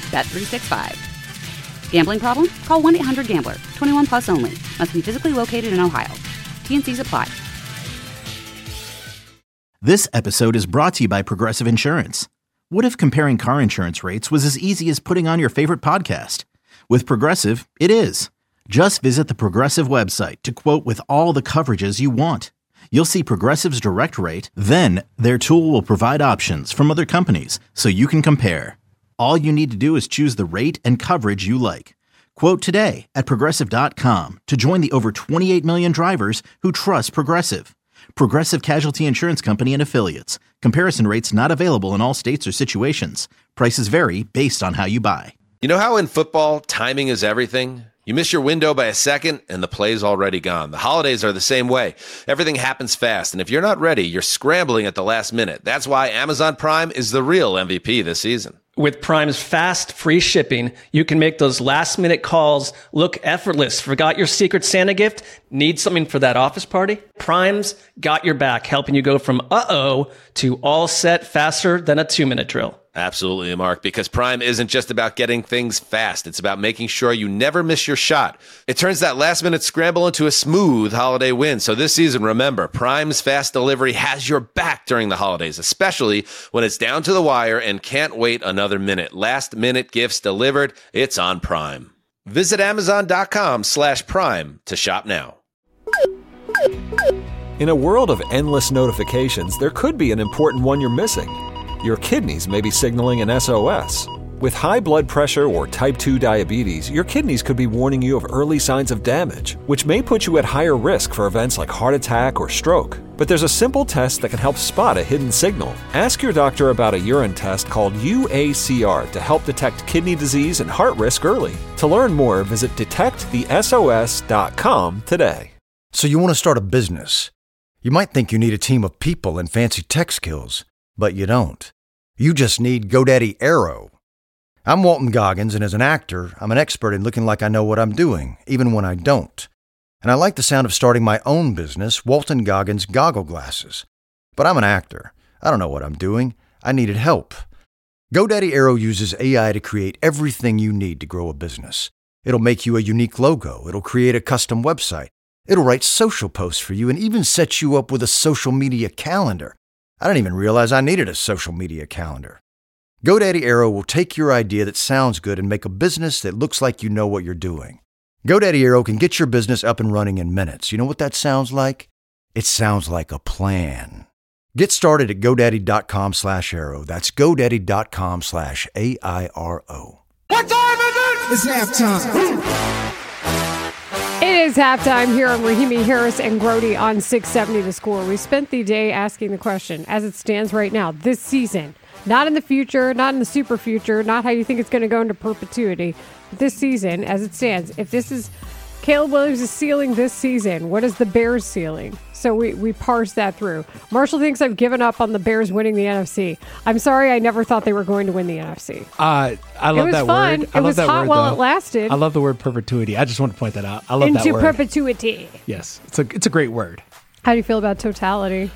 Bet365. Gambling problem? Call 1-800-GAMBLER. 21 plus only. Must be physically located in Ohio. T&Cs apply. This episode is brought to you by Progressive Insurance. What if comparing car insurance rates was as easy as putting on your favorite podcast? With Progressive, it is. Just visit the Progressive website to quote with all the coverages you want. You'll see Progressive's direct rate, then their tool will provide options from other companies so you can compare. All you need to do is choose the rate and coverage you like. Quote today at Progressive.com to join the over 28 million drivers who trust Progressive. Progressive Casualty Insurance Company and Affiliates. Comparison rates not available in all states or situations. Prices vary based on how you buy. You know how in football, timing is everything? You miss your window by a second, and the play's already gone. The holidays are the same way. Everything happens fast, and if you're not ready, you're scrambling at the last minute. That's why Amazon Prime is the real MVP this season. With Prime's fast, free shipping, you can make those last-minute calls look effortless. Forgot your Secret Santa gift? Need something for that office party? Prime's got your back, helping you go from uh-oh to all set faster than a 2-minute drill. Absolutely, Mark, because Prime isn't just about getting things fast. It's about making sure you never miss your shot. It turns that last-minute scramble into a smooth holiday win. So this season, remember, Prime's fast delivery has your back during the holidays, especially when it's down to the wire and can't wait another minute. Last-minute gifts delivered, it's on Prime. Visit Amazon.com/Prime to shop now. In a world of endless notifications, there could be an important one you're missing. Your kidneys may be signaling an SOS. With high blood pressure or type 2 diabetes, your kidneys could be warning you of early signs of damage, which may put you at higher risk for events like heart attack or stroke. But there's a simple test that can help spot a hidden signal. Ask your doctor about a urine test called UACR to help detect kidney disease and heart risk early. To learn more, visit detectthesos.com today. So you want to start a business. You might think you need a team of people and fancy tech skills, but you don't. You just need GoDaddy Aero. I'm Walton Goggins, and as an actor, I'm an expert in looking like I know what I'm doing, even when I don't. And I like the sound of starting my own business, Walton Goggins Goggle Glasses. But I'm an actor. I don't know what I'm doing. I needed help. GoDaddy Aero uses AI to create everything you need to grow a business. It'll make you a unique logo. It'll create a custom website. It'll write social posts for you and even set you up with a social media calendar. I didn't even realize I needed a social media calendar. GoDaddy Aero will take your idea that sounds good and make a business that looks like you know what you're doing. GoDaddy Aero can get your business up and running in minutes. You know what that sounds like? It sounds like a plan. Get started at GoDaddy.com/Aero. That's GoDaddy.com/AIRO. What time is it? It's halftime. It is halftime here on Rahimi Harris and Grody on 670 The Score. We spent the day asking the question, as it stands right now, this season, not in the future, not in the super future, not how you think it's going to go into perpetuity, but this season, as it stands, if this is Caleb Williams' ceiling this season, what is the Bears' ceiling? So we parsed that through. Marshall thinks I've given up on the Bears winning the NFC. I'm sorry, I never thought they were going to win the NFC. I love that fun. word. It was hot while it lasted. I love the word perpetuity. I just want to point that out. I love that word. Into perpetuity. Yes, it's a great word. How do you feel about totality?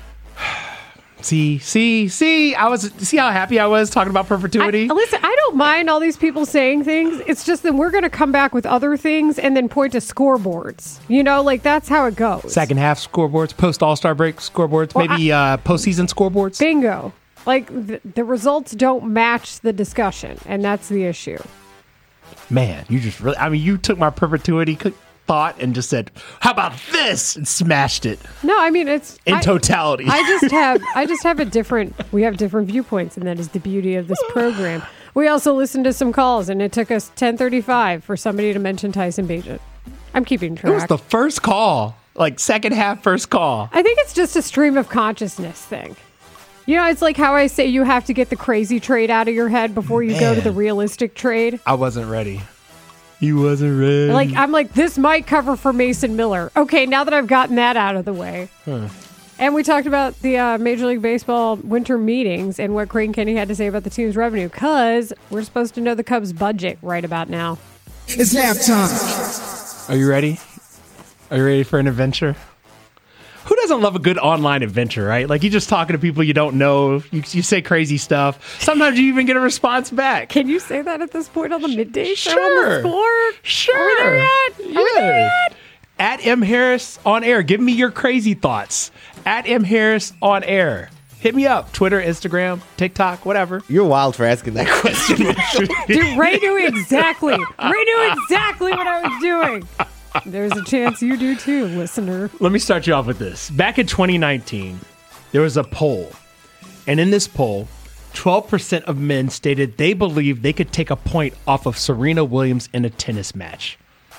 See how happy I was talking about perpetuity. Listen, I don't mind all these people saying things. It's just that we're going to come back with other things and then point to scoreboards. You know, like that's how it goes. Second half scoreboards, post All-Star break scoreboards, maybe postseason scoreboards. Bingo. Like the results don't match the discussion, and that's the issue. Man, you just really, you took my perpetuity thought and just said, how about this? And smashed it. No, I mean, it's in totality. I just have we have different viewpoints, and that is the beauty of this program. We also listened to some calls, and it took us 10:35 for somebody to mention Tyson Bagent. I'm keeping track. It was the first call, like second half first call. I think it's just a stream of consciousness thing. You know, it's like how I say you have to get the crazy trade out of your head before you go to the realistic trade. I wasn't ready. You wasn't ready. I'm like, this might cover for Mason Miller. Okay, now that I've gotten that out of the way. And we talked about the Major League Baseball winter meetings and what Crane Kenny had to say about the team's revenue, because we're supposed to know the Cubs' budget right about now. It's halftime. Are you ready? Are you ready for an adventure? Who doesn't love a good online adventure, right? Like, you're just talking to people you don't know. You say crazy stuff. Sometimes you even get a response back. Can you say that at this point on the midday show on The Score? Sure. Are we there yet? Are we there yet? At M. Harris on air. Give me your crazy thoughts. At M. Harris on air. Hit me up. Twitter, Instagram, TikTok, whatever. You're wild for asking that question. Dude, Ray knew exactly what I was doing. There's a chance you do too, listener. Let me start you off with this. Back in 2019, there was a poll. And in this poll, 12% of men stated they believed they could take a point off of Serena Williams in a tennis match.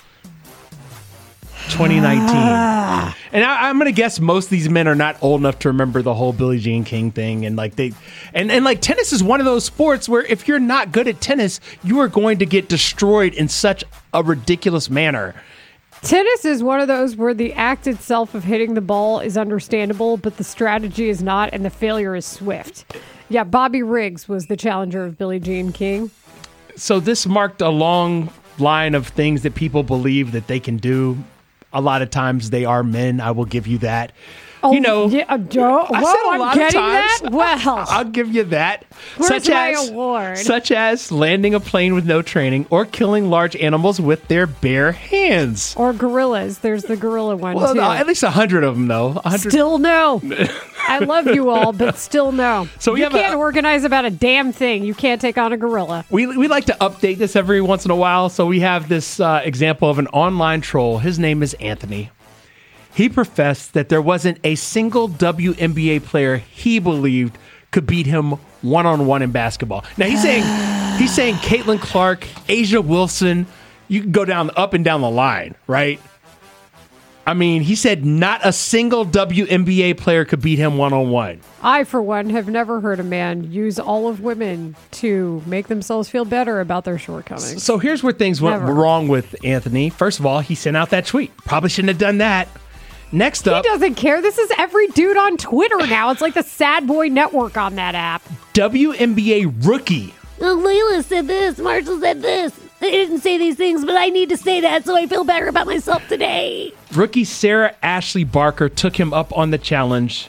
2019. And I'm going to guess most of these men are not old enough to remember the whole Billie Jean King thing. And like tennis is one of those sports where if you're not good at tennis, you are going to get destroyed in such a ridiculous manner. Tennis is one of those where the act itself of hitting the ball is understandable, but the strategy is not, and the failure is swift. Yeah, Bobby Riggs was the challenger of Billie Jean King. So this marked a long line of things that people believe that they can do. A lot of times they are men. I will give you that. Oh, yeah, I said a lot of times. That? Well, I'll give you that. Where's my award? Such as landing a plane with no training or killing large animals with their bare hands. Or gorillas. There's the gorilla one, too. No, at least 100 of them, though. 100. Still no. I love you all, but still no. So you can't organize about a damn thing. You can't take on a gorilla. We like to update this every once in a while, so we have this example of an online troll. His name is Anthony. He professed that there wasn't a single WNBA player he believed could beat him one-on-one in basketball. Now he's saying Caitlin Clark, Asia Wilson, you can go up and down the line, right? I mean, he said not a single WNBA player could beat him one-on-one. I, for one, have never heard a man use all of women to make themselves feel better about their shortcomings. So here's where things went wrong with Anthony. First of all, he sent out that tweet. Probably shouldn't have done that. Next up, he doesn't care. This is every dude on Twitter now. It's like the Sad Boy Network on that app. WNBA rookie. Layla said this. Marshall said this. They didn't say these things, but I need to say that so I feel better about myself today. Rookie Sarah Ashley Barker took him up on the challenge.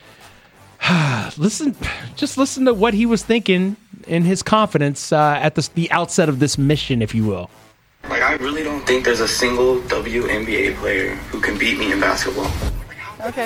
Listen to what he was thinking in his confidence at the outset of this mission, if you will. Like, I really don't think there's a single WNBA player who can beat me in basketball. Okay.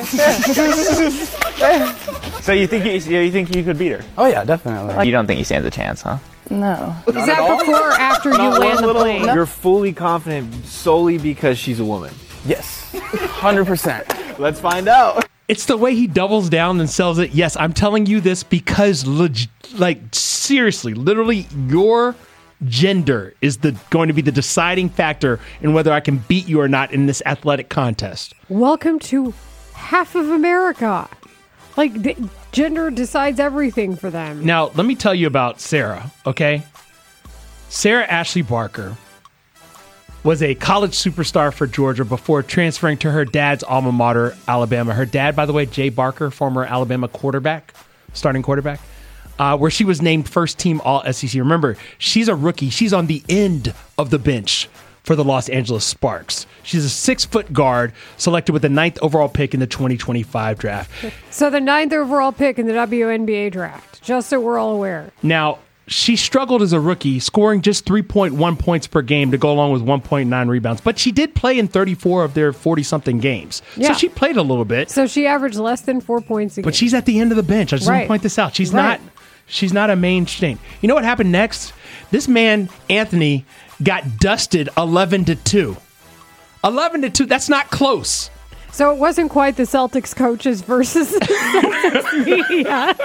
So you think you could beat her? Oh yeah, definitely. You don't think he stands a chance, huh? No. Is that before or after you land the plane? You're fully confident solely because she's a woman. Yes. 100%. Let's find out. It's the way he doubles down and sells it. Yes, I'm telling you this because, seriously, literally, your gender is going to be the deciding factor in whether I can beat you or not in this athletic contest. Welcome to half of America. Gender decides everything for them. Now, let me tell you about Sarah, okay? Sarah Ashley Barker was a college superstar for Georgia before transferring to her dad's alma mater, Alabama. Her dad, by the way, Jay Barker, former Alabama starting quarterback. Where she was named first team All-SEC. Remember, she's a rookie. She's on the end of the bench for the Los Angeles Sparks. She's a 6-foot guard selected with the 9th overall pick in the 2025 draft. So the 9th overall pick in the WNBA draft, just so we're all aware. Now, she struggled as a rookie, scoring just 3.1 points per game to go along with 1.9 rebounds. But she did play in 34 of their 40-something games. Yeah. So she played a little bit. So she averaged less than 4 points a game. But she's at the end of the bench. I just want to point this out. She's not a mainstay. You know what happened next? This man, Anthony, got dusted 11-2. 11-2, that's not close. So it wasn't quite the Celtics coaches versus the Celtics media.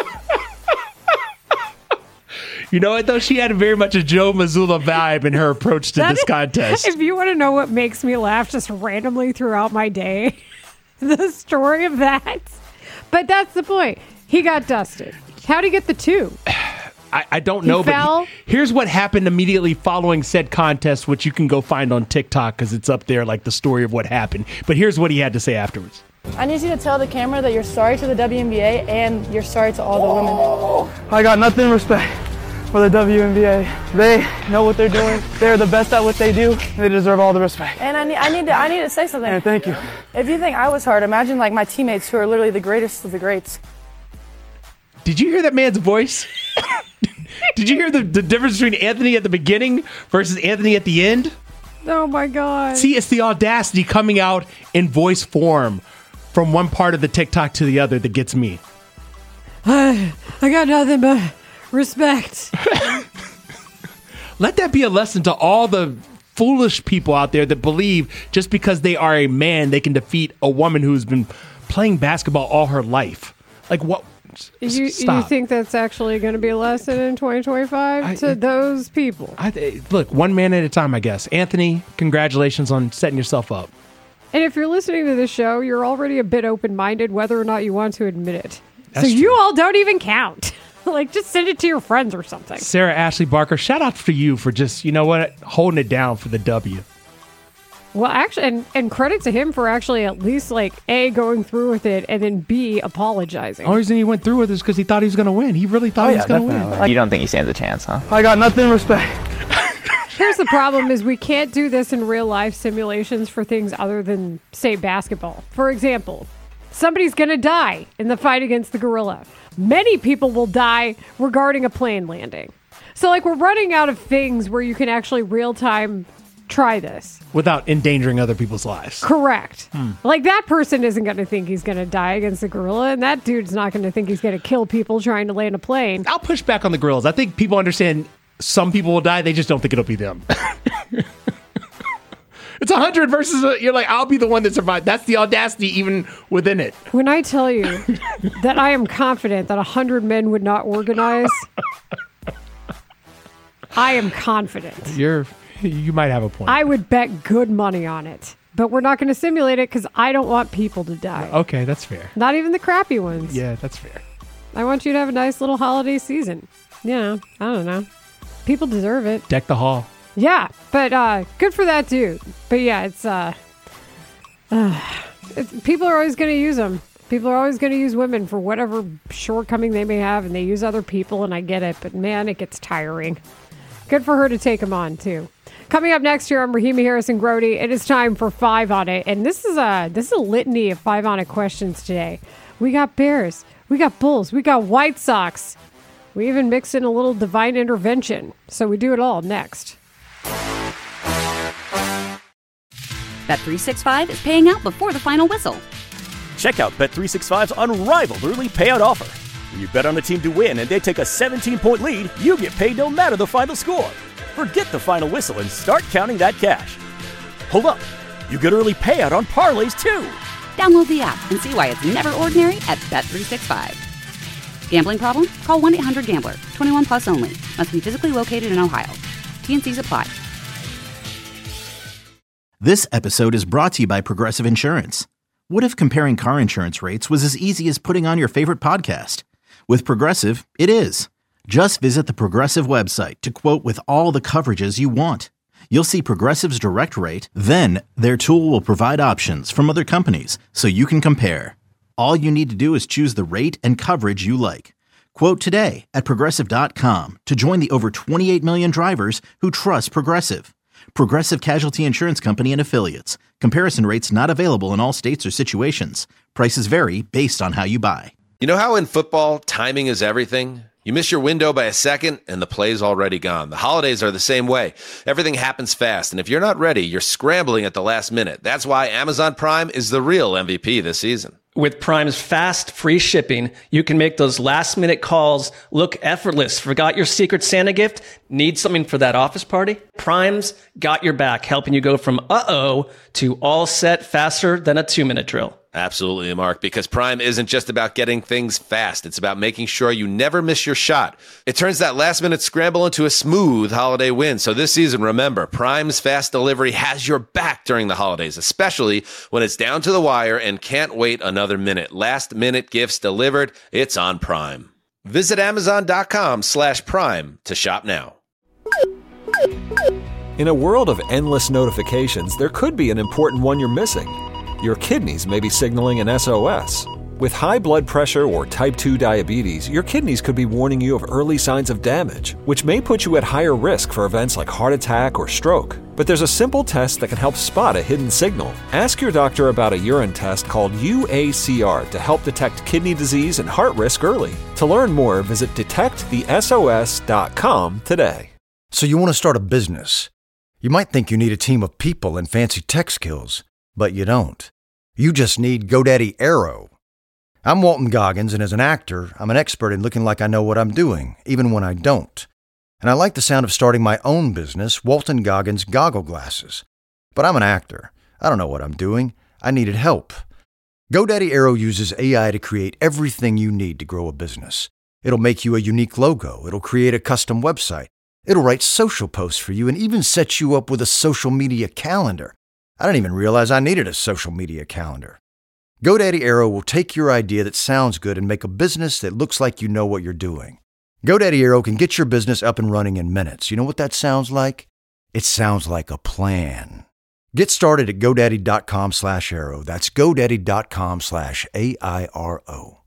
You know what, though? She had very much a Joe Mazzulla vibe in her approach to this contest. If you want to know what makes me laugh just randomly throughout my day, the story of that. But that's the point. He got dusted. How'd he get the 2? I don't know, but here's what happened immediately following said contest, which you can go find on TikTok because it's up there, like the story of what happened. But here's what he had to say afterwards. I need you to tell the camera that you're sorry to the WNBA and you're sorry to all the women. I got nothing respect for the WNBA. They know what they're doing. They're the best at what they do. They deserve all the respect. And I need to say something. And thank you. If you think I was hard, imagine my teammates who are literally the greatest of the greats. Did you hear that man's voice? Did you hear the difference between Anthony at the beginning versus Anthony at the end? Oh, my God. See, it's the audacity coming out in voice form from one part of the TikTok to the other that gets me. I got nothing but respect. Let that be a lesson to all the foolish people out there that believe just because they are a man, they can defeat a woman who's been playing basketball all her life. Like, what? You think that's actually going to be a lesson in 2025 to those people? Look, one man at a time, I guess. Anthony, congratulations on setting yourself up. And if you're listening to this show, you're already a bit open-minded whether or not you want to admit it. That's so true. you all don't even count. Like, just send it to your friends or something. Sarah Ashley Barker, shout out for you for just, you know what, holding it down for the W. Well, actually, and credit to him for actually at least, like, A, going through with it, and then B, apologizing. The only reason he went through with it is because he thought he was going to win. He really thought he was going to win. You don't think he stands a chance, huh? I got nothing respect. Here's the problem is we can't do this in real life simulations for things other than, say, basketball. For example, somebody's going to die in the fight against the gorilla. Many people will die regarding a plane landing. So, like, we're running out of things where you can actually real-time try this. Without endangering other people's lives. Correct. Like, that person isn't going to think he's going to die against a gorilla, and that dude's not going to think he's going to kill people trying to land a plane. I'll push back on the gorillas. I think people understand some people will die. They just don't think it'll be them. It's 100 versus, you're like, I'll be the one that survived. That's the audacity even within it. When I tell you that I am confident that 100 men would not organize, I am confident. You might have a point. I would bet good money on it. But we're not going to simulate it because I don't want people to die. Okay, that's fair. Not even the crappy ones. Yeah, that's fair. I want you to have a nice little holiday season. You know, I don't know. People deserve it. Deck the hall. Yeah, but good for that dude. But yeah, people are always going to use them. People are always going to use women for whatever shortcoming they may have, and they use other people, and I get it. But man, it gets tiring. Good for her to take them on too. Coming up next year, I'm Rahima Harrison-Grody. It is time for 5 on It, and this is a litany of 5 on It questions today. We got Bears, we got Bulls, we got White Sox. We even mixed in a little divine intervention. So we do it all next. Bet365 is paying out before the final whistle. Check out Bet365's unrivaled early payout offer. When you bet on a team to win and they take a 17-point lead, you get paid no matter the final score. Forget the final whistle and start counting that cash. Hold up. You get early payout on parlays, too. Download the app and see why it's never ordinary at Bet365. Gambling problem? Call 1-800-GAMBLER. 21 plus only. Must be physically located in Ohio. T&Cs apply. This episode is brought to you by Progressive Insurance. What if comparing car insurance rates was as easy as putting on your favorite podcast? With Progressive, it is. Just visit the Progressive website to quote with all the coverages you want. You'll see Progressive's direct rate, then their tool will provide options from other companies so you can compare. All you need to do is choose the rate and coverage you like. Quote today at Progressive.com to join the over 28 million drivers who trust Progressive. Progressive Casualty Insurance Company and Affiliates. Comparison rates not available in all states or situations. Prices vary based on how you buy. You know how in football, timing is everything? You miss your window by a second, and the play's already gone. The holidays are the same way. Everything happens fast, and if you're not ready, you're scrambling at the last minute. That's why Amazon Prime is the real MVP this season. With Prime's fast, free shipping, you can make those last-minute calls look effortless. Forgot your Secret Santa gift? Need something for that office party? Prime's got your back, helping you go from uh-oh to all set faster than a 2-minute drill. Absolutely, Mark, because Prime isn't just about getting things fast. It's about making sure you never miss your shot. It turns that last-minute scramble into a smooth holiday win. So this season, remember, Prime's fast delivery has your back during the holidays, especially when it's down to the wire and can't wait another minute. Last-minute gifts delivered. It's on Prime. Visit Amazon.com/Prime to shop now. In a world of endless notifications, there could be an important one you're missing. Your kidneys may be signaling an SOS. With high blood pressure or type 2 diabetes, your kidneys could be warning you of early signs of damage, which may put you at higher risk for events like heart attack or stroke. But there's a simple test that can help spot a hidden signal. Ask your doctor about a urine test called UACR to help detect kidney disease and heart risk early. To learn more, visit detectthesos.com today. So you want to start a business. You might think you need a team of people and fancy tech skills, but you don't. You just need GoDaddy Aero. I'm Walton Goggins, and as an actor, I'm an expert in looking like I know what I'm doing, even when I don't. And I like the sound of starting my own business, Walton Goggins Goggle Glasses. But I'm an actor. I don't know what I'm doing. I needed help. GoDaddy Aero uses AI to create everything you need to grow a business. It'll make you a unique logo. It'll create a custom website. It'll write social posts for you and even set you up with a social media calendar. I didn't even realize I needed a social media calendar. GoDaddy Aero will take your idea that sounds good and make a business that looks like you know what you're doing. GoDaddy Aero can get your business up and running in minutes. You know what that sounds like? It sounds like a plan. Get started at GoDaddy.com/Aero. That's GoDaddy.com/AIRO.